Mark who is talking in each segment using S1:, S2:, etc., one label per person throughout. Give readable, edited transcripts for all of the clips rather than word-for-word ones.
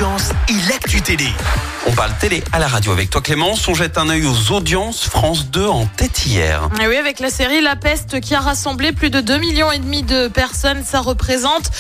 S1: audiences et l'actu télé.
S2: On parle télé à la radio avec toi Clémence. On jette un œil aux audiences. France 2 en tête hier.
S3: Et oui, avec la série La Peste qui a rassemblé plus de 2,5 millions de personnes. Ça représente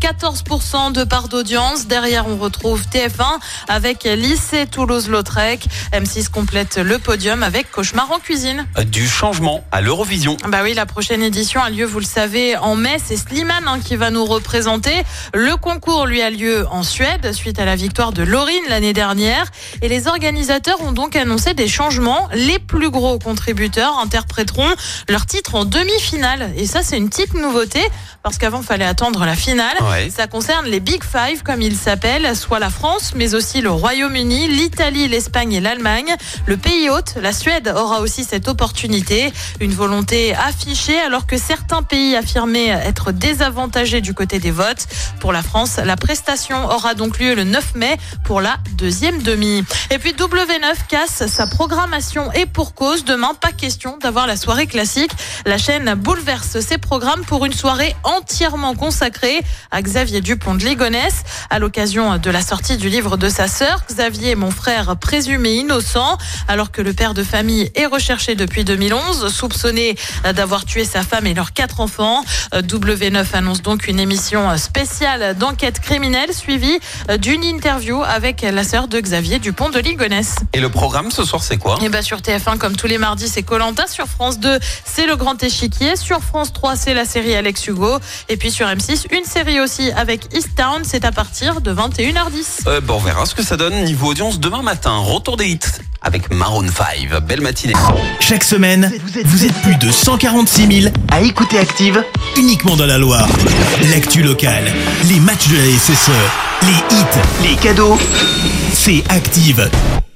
S3: 14% de part d'audience. Derrière, on retrouve TF1 avec Lycée Toulouse-Lautrec. M6 complète le podium avec Cauchemar en cuisine.
S2: Du changement à l'Eurovision.
S3: Bah oui, la prochaine édition a lieu, vous le savez, en mai. C'est Slimane qui va nous représenter. Le concours, lui, a lieu en Suède suite à la victoire de Laurine l'année dernière. Et les organisateurs ont donc annoncé des changements. Les plus gros contributeurs interpréteront leur titre en demi-finale. Et ça, c'est une petite nouveauté parce qu'avant, il fallait attendre la finale.
S2: Ouais.
S3: Ça concerne les Big Five, comme ils s'appellent, soit la France, mais aussi le Royaume-Uni, l'Italie, l'Espagne et l'Allemagne. Le pays hôte, la Suède, aura aussi cette opportunité. Une volonté affichée alors que certains pays affirmaient être désavantagés du côté des votes. Pour la France, la prestation aura donc lieu le 9 mai pour la deuxième demi. Et puis W9 casse sa programmation et pour cause. Demain, pas question d'avoir la soirée classique. La chaîne bouleverse ses programmes pour une soirée entièrement consacrée à Xavier Dupont de Ligonnès à l'occasion de la sortie du livre de sa sœur. Xavier, mon frère présumé innocent, alors que le père de famille est recherché depuis 2011, soupçonné d'avoir tué sa femme et leurs 4 enfants. W9 annonce donc une émission spéciale d'enquête criminelle suivie d'une interview avec la sœur de Xavier Dupont de Ligonnès.
S2: Et le programme ce soir, c'est quoi ?
S3: Et sur TF1, comme tous les mardis, c'est Koh-Lanta. Sur France 2, c'est Le Grand Échiquier. Sur France 3, c'est la série Alex Hugo. Et puis sur M6, une série aussi avec Easttown. C'est à partir de 21h10.
S2: On verra ce que ça donne niveau audience demain matin. Retour des hits avec Maroon 5. Belle matinée.
S1: Chaque semaine, vous êtes plus de 146 000 à écouter Active uniquement dans la Loire. L'actu locale, les matchs de la SSE, les hits, les cadeaux, c'est Active.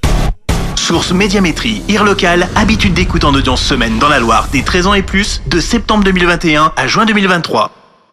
S1: Source Médiamétrie, IR local, habitude d'écoute en audience semaine dans la Loire des 13 ans et plus, de septembre 2021 à juin 2023.